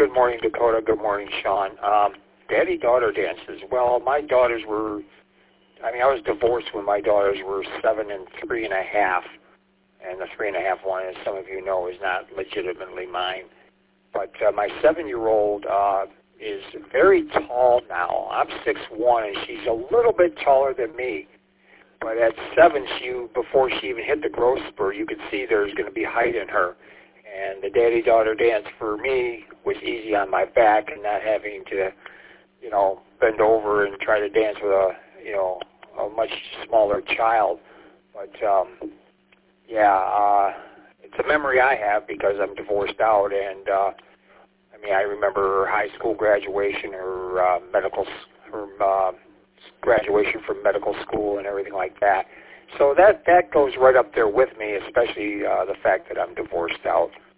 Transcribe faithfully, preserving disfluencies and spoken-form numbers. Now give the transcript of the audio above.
good morning, Dakota. Good morning, Sean. Um, daddy-daughter dances. Well, my daughters were, I mean, I was divorced when my daughters were seven and three and a half. And the three and a half one, as some of you know, is not legitimately mine. But uh, my seven-year-old uh, is very tall now. I'm six one, and she's a little bit taller than me. But at seven, she, before she even hit the growth spurt, you could see there's going to be height in her. And the daddy-daughter dance for me was easy on my back and not having to, you know, bend over and try to dance with a, you know, a much smaller child. But, um, yeah, uh, it's a memory I have because I'm divorced out. And, uh, I mean, I remember her high school graduation, her uh, medical, her uh, graduation from medical school and everything like that. So that, that goes right up there with me, especially uh, the fact that I'm divorced out.